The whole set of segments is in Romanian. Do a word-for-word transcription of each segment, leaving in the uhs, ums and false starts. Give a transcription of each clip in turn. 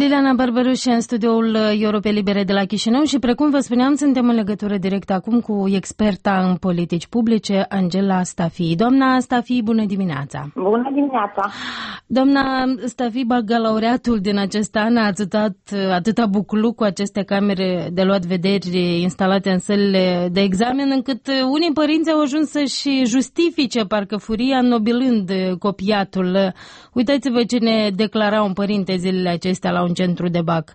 Liliana Barbaruș în studioul Europe Libere de la Chișinău și, precum vă spuneam, suntem în legătură directă acum cu experta în politici publice, Angela Stafi. Doamna Stafi, bună dimineața! Bună dimineața! Doamna Stafi, baccalaureatul din acest an a atâtat, atâta bucluc cu aceste camere de luat vederi instalate în sălile de examen, încât unii părinți au ajuns să-și justifice parcă furia înnobilând copiatul. Uitați-vă ce ne declara un părinte zilele acestea la un centru de bac.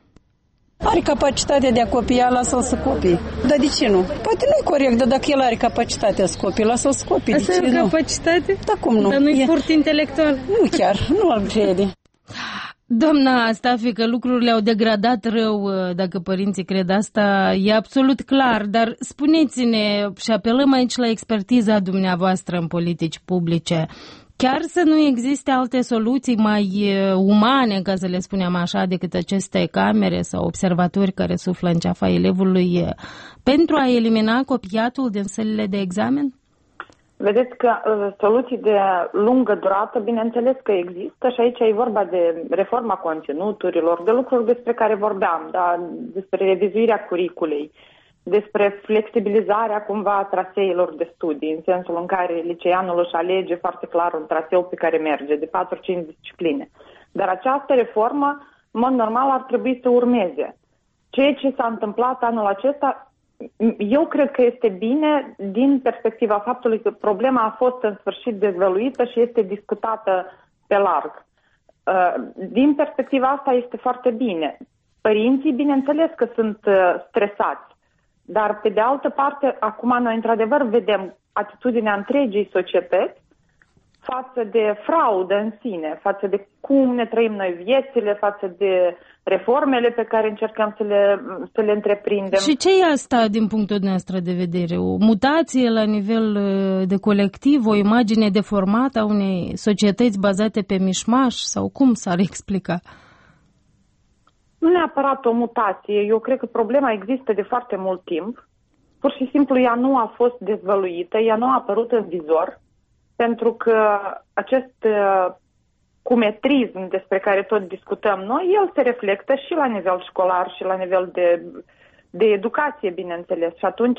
Are capacitatea de a copia, lasă-l să copii. Dar de ce nu? Poate nu e corect, dar dacă el are capacitatea să copii, lasă-l să copii. Asta e capacitate? Da, cum nu? Dar nu e furt intelectual? Nu chiar, nu al crede. Doamna Stafi, că lucrurile au degradat rău, dacă părinții cred asta, e absolut clar, dar spuneți-ne și apelăm aici la expertiza dumneavoastră în politici publice. Chiar să nu existe alte soluții mai umane, ca să le spunem așa, decât aceste camere sau observatori care suflă în ceafa elevului pentru a elimina copiatul din sălile de examen? Vedeți că uh, soluții de lungă durată, bineînțeles că există și aici e vorba de reforma conținuturilor, de lucruri despre care vorbeam, da? Despre revizuirea curiculei, despre flexibilizarea cumva a traseilor de studii, în sensul în care liceanul își alege foarte clar un traseu pe care merge, de patru cinci discipline. Dar această reformă, în mod normal, ar trebui să urmeze. Ceea ce s-a întâmplat anul acesta, eu cred că este bine din perspectiva faptului că problema a fost în sfârșit dezvăluită și este discutată pe larg. Din perspectiva asta este foarte bine. Părinții, bineînțeles că sunt stresați. Dar, pe de altă parte, acum noi, într-adevăr, vedem atitudinea întregii societăți față de fraudă în sine, față de cum ne trăim noi viețile, față de reformele pe care încercăm să le, să le întreprindem. Și ce e asta din punctul nostru de vedere? O mutație la nivel de colectiv, o imagine deformată a unei societăți bazate pe mișmaș? Sau cum s-ar explica? Nu neapărat o mutație. Eu cred că problema există de foarte mult timp. Pur și simplu ea nu a fost dezvăluită, ea nu a apărut în vizor, pentru că acest uh, cumetrism despre care tot discutăm noi, el se reflectă și la nivel școlar și la nivel de, de educație, bineînțeles. Și atunci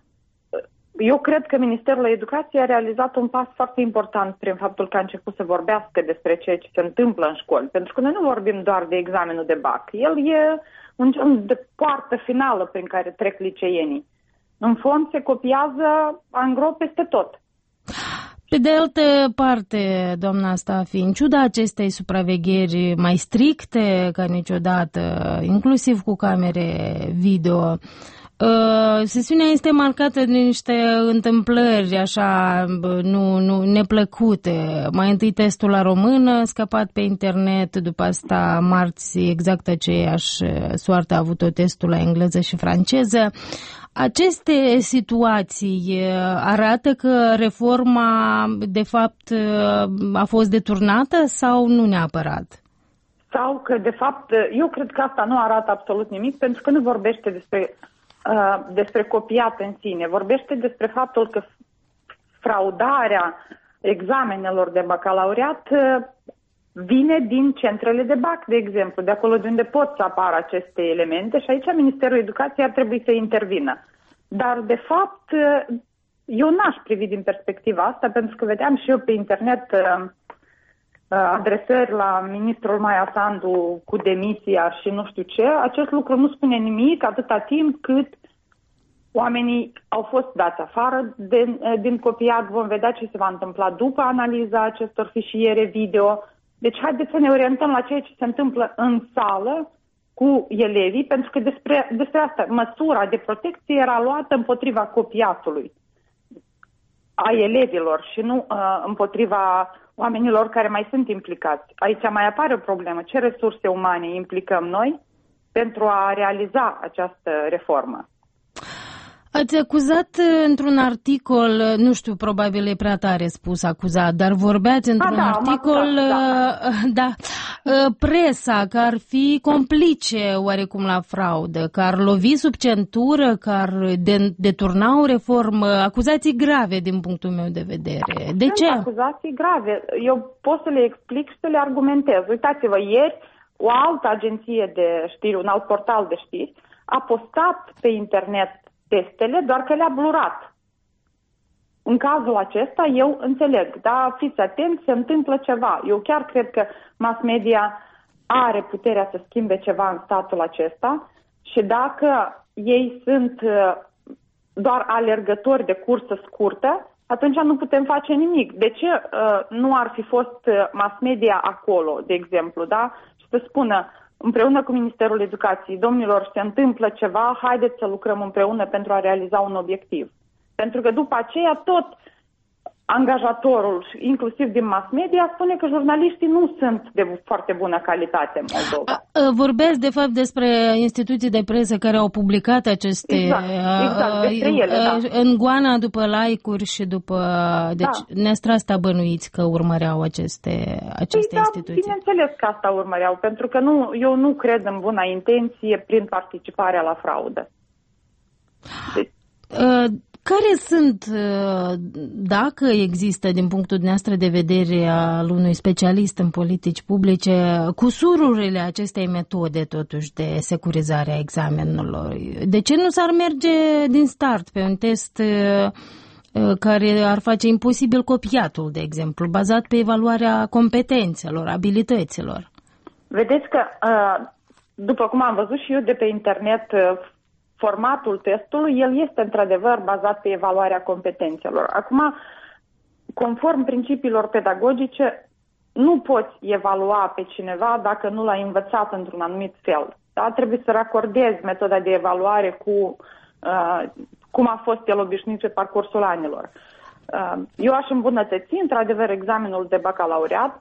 eu cred că Ministerul Educației a realizat un pas foarte important prin faptul că a început să vorbească despre ceea ce se întâmplă în școli. Pentru că noi nu vorbim doar de examenul de bac. El e un gen de poartă finală prin care trec liceenii. În fond se copiază angro peste tot. Pe de altă parte, doamna Stafi, în ciuda acestei supravegheri mai stricte ca niciodată, inclusiv cu camere video, Uh, sesiunea este marcată de niște întâmplări așa nu, nu neplăcute. Mai întâi testul la română scăpat pe internet, după asta marți exact aceeași soartă a avut-o testul la engleză și franceză. Aceste situații arată că reforma de fapt a fost deturnată sau nu neapărat? Sau că de fapt, eu cred că asta nu arată absolut nimic, pentru că nu vorbește despre despre copiat în sine. Vorbește despre faptul că fraudarea examenelor de bacalaureat vine din centrele de bac, de exemplu, de acolo de unde pot să apară aceste elemente și aici Ministerul Educației ar trebui să intervină. Dar, de fapt, eu n-aș privi din perspectiva asta, pentru că vedeam și eu pe internet adresări la ministrul Maia Sandu cu demisia și nu știu ce. Acest lucru nu spune nimic atâta timp cât oamenii au fost dați afară de, din copiat. Vom vedea ce se va întâmpla după analiza acestor fișiere video. Deci haideți să ne orientăm la ceea ce se întâmplă în sală cu elevii, pentru că despre, despre asta măsura de protecție era luată împotriva copiatului, a elevilor și nu uh, împotriva oamenilor care mai sunt implicați. Aici mai apare o problemă. Ce resurse umane implicăm noi pentru a realiza această reformă? Ați acuzat într-un articol, nu știu, probabil e prea tare spus acuzat, dar vorbeați într-un A, da, articol, acuzat, da. da, presa că ar fi complice oarecum la fraudă, că ar lovi sub centură, că ar deturna o reformă, acuzații grave din punctul meu de vedere. De Sunt ce? acuzații grave. Eu pot să le explic și să le argumentez. Uitați-vă, ieri o altă agenție de știri, un alt portal de știri, a postat pe internet testele, doar că le-a blurat. În cazul acesta, eu înțeleg, da, fiți atenți, se întâmplă ceva. Eu chiar cred că mass media are puterea să schimbe ceva în statul acesta și dacă ei sunt doar alergători de cursă scurtă, atunci nu putem face nimic. De ce uh, nu ar fi fost mass media acolo, de exemplu, da? Și să spună, împreună cu Ministerul Educației, domnilor, se întâmplă ceva, haideți să lucrăm împreună pentru a realiza un obiectiv. Pentru că după aceea tot angajatorul, inclusiv din mass media, spune că jurnaliștii nu sunt de foarte bună calitate în Moldova. Vorbesc, de fapt, despre instituții de presă care au publicat aceste... Exact, exact despre ele, da. În goana după like-uri și după... Deci da. Ne-ați asta bănuiți că urmăreau aceste, aceste păi, instituții. Da, bineînțeles că asta urmăreau, pentru că nu, eu nu cred în buna intenție prin participarea la fraudă. Deci... Uh, Care sunt, dacă există din punctul dumneavoastră de vedere al unui specialist în politici publice, cusururile acestei metode totuși de securizare a examenelor? De ce nu s-ar merge din start pe un test care ar face imposibil copiatul, de exemplu, bazat pe evaluarea competențelor, abilităților? Vedeți că, după cum am văzut și eu de pe internet, formatul testului, el este într-adevăr bazat pe evaluarea competențelor. Acum, conform principiilor pedagogice, nu poți evalua pe cineva dacă nu l-ai învățat într-un anumit fel. Da? Trebuie să racordezi metoda de evaluare cu uh, cum a fost el obișnuit pe parcursul anilor. Uh, eu aș îmbunătăți, într-adevăr, examenul de bacalaureat.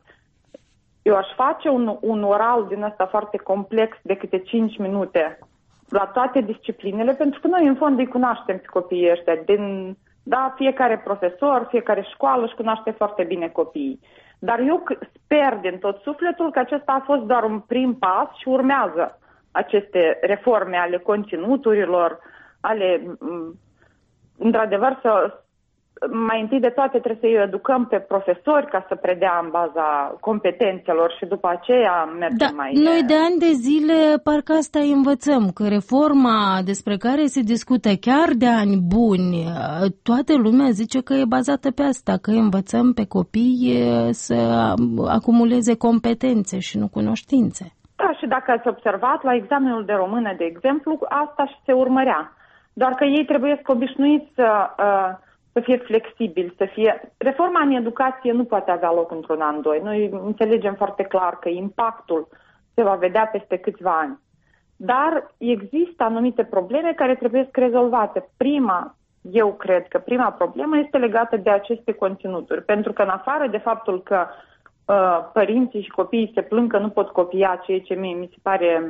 Eu aș face un, un oral din ăsta foarte complex de câte cinci minute la toate disciplinele, pentru că noi în fond îi cunoaștem pe copiii ăștia. Din, da, fiecare profesor, fiecare școală își cunoaște foarte bine copiii. Dar eu sper din tot sufletul că acesta a fost doar un prim pas și urmează aceste reforme ale conținuturilor, ale, într-adevăr, să mai întâi de toate trebuie să îi educăm pe profesori ca să predea în baza competențelor și după aceea mergem da, mai... Noi de ani de zile parcă asta învățăm, că reforma despre care se discută chiar de ani buni, toată lumea zice că e bazată pe asta, că învățăm pe copii să acumuleze competențe și nu cunoștințe. Da, și dacă ați observat, la examenul de română, de exemplu, asta și se urmărea. Doar că ei trebuie să obișnuiți să... Uh, să fie flexibil, să fie... Reforma în educație nu poate avea loc într-un an, doi. Noi înțelegem foarte clar că impactul se va vedea peste câțiva ani. Dar există anumite probleme care trebuie rezolvate. Prima, eu cred că prima problemă este legată de aceste conținuturi. Pentru că în afară de faptul că uh, părinții și copiii se plâng că nu pot copia, ceea ce mie mi se pare,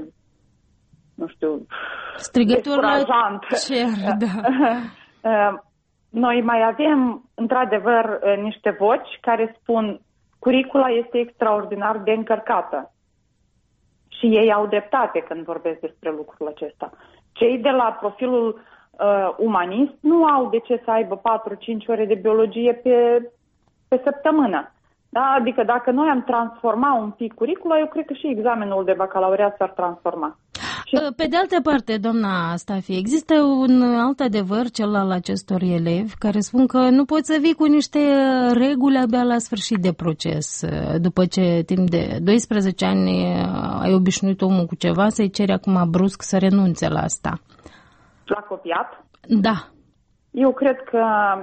nu știu, strigător la cer, da. uh, Noi mai avem, într-adevăr, niște voci care spun curicula este extraordinar de încărcată. Și ei au dreptate când vorbesc despre lucrul acesta. Cei de la profilul uh, umanist nu au de ce să aibă patru-cinci ore de biologie pe, pe săptămână. Da? Adică dacă noi am transforma un pic curicula, eu cred că și examenul de bacalaureat s-ar transforma. Pe de altă parte, doamna Stafi, există un alt adevăr, cel al acestor elevi, care spun că nu poți să vii cu niște reguli abia la sfârșit de proces. După ce timp de doisprezece ani ai obișnuit omul cu ceva, să-i ceri acum brusc să renunțe la asta. La copiat? Da. Eu cred că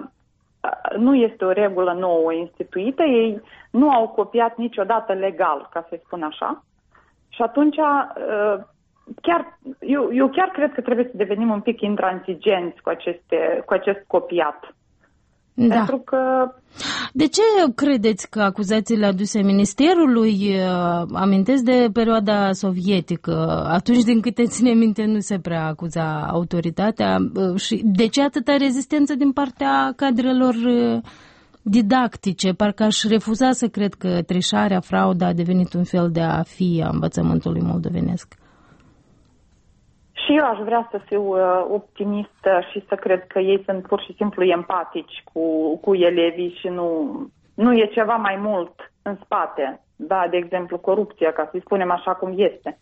nu este o regulă nouă instituită, ei nu au copiat niciodată legal, ca să spun așa. Și atunci... Chiar, eu, eu chiar cred că trebuie să devenim un pic intransigenți cu, aceste, cu acest copiat. Da. Pentru că... De ce credeți că acuzațiile aduse Ministerului amintesc de perioada sovietică? Atunci, din câte ține minte, nu se prea acuza autoritatea. Și de ce atâta rezistență din partea cadrelor didactice? Parcă aș refuza să cred că trișarea, frauda a devenit un fel de a fi a învățământului moldovenesc. Și eu aș vrea să fiu uh, optimistă și să cred că ei sunt pur și simplu empatici cu, cu elevii și nu, nu e ceva mai mult în spate. da, de exemplu corupția, ca să-i spunem așa cum este.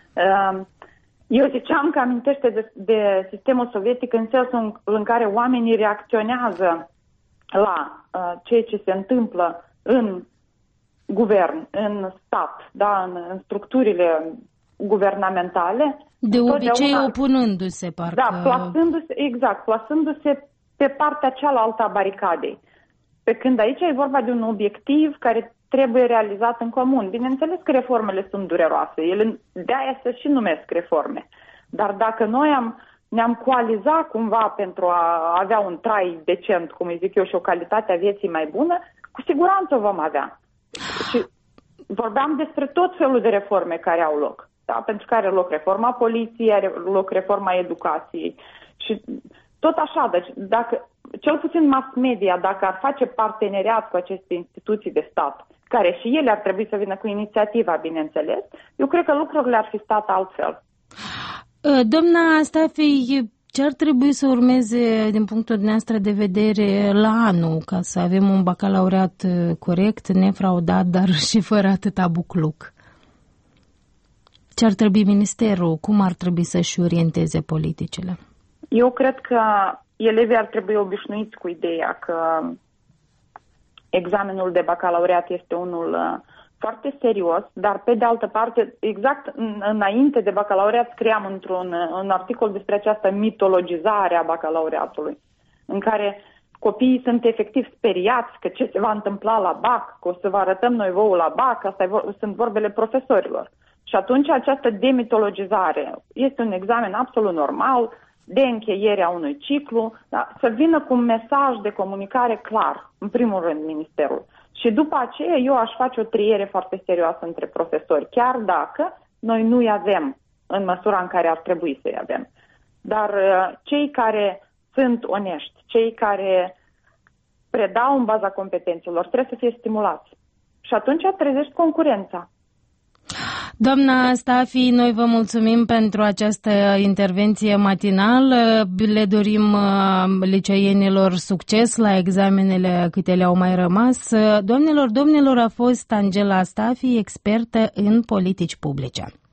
Eu ziceam că amintește de, de sistemul sovietic în sensul în care oamenii reacționează la uh, ceea ce se întâmplă în guvern, în stat, da, în, în structurile guvernamentale. De obicei opunându-se, parcă. Da, plasându-se, exact, plasându-se pe partea cealaltă a baricadei. Pe când aici e vorba de un obiectiv care trebuie realizat în comun. Bineînțeles că reformele sunt dureroase, ele de-aia se și numesc reforme. Dar dacă noi am, ne-am coalizat cumva pentru a avea un trai decent, cum îi zic eu, și o calitate a vieții mai bună, cu siguranță o vom avea. Și vorbeam despre tot felul de reforme care au loc. Da? Pentru că are loc reforma poliției, are loc reforma educației. Și tot așa, deci dacă, cel puțin mass media, dacă ar face parteneriat cu aceste instituții de stat, care și ele ar trebui să vină cu inițiativa, bineînțeles, eu cred că lucrurile ar fi stat altfel. Doamna Stafei, ce ar trebui să urmeze din punctul dumneavoastră de vedere la anul ca să avem un bacalaureat corect, nefraudat, dar și fără atâta bucluc? Ce ar trebui ministerul? Cum ar trebui să-și orienteze politicile? Eu cred că elevii ar trebui obișnuiți cu ideea că examenul de bacalaureat este unul foarte serios, dar pe de altă parte, exact înainte de bacalaureat scriam într-un un articol despre această mitologizare a bacalaureatului, în care copiii sunt efectiv speriați că ce se va întâmpla la bac, că o să vă arătăm noi vouă la bac, asta sunt vorbele profesorilor. Și atunci această demitologizare este un examen absolut normal, de încheiere a unui ciclu, da? Să vină cu un mesaj de comunicare clar, în primul rând, ministerul. Și după aceea eu aș face o triere foarte serioasă între profesori, chiar dacă noi nu-i avem în măsura în care ar trebui să-i avem. Dar uh, cei care sunt onești, cei care predau în baza competențelor, trebuie să fie stimulați. Și atunci trezești concurența. Doamna Stafi, noi vă mulțumim pentru această intervenție matinală. Le dorim liceienilor succes la examenele câte le-au mai rămas. Doamnelor, domnilor, a fost Angela Stafi, expertă în politici publice.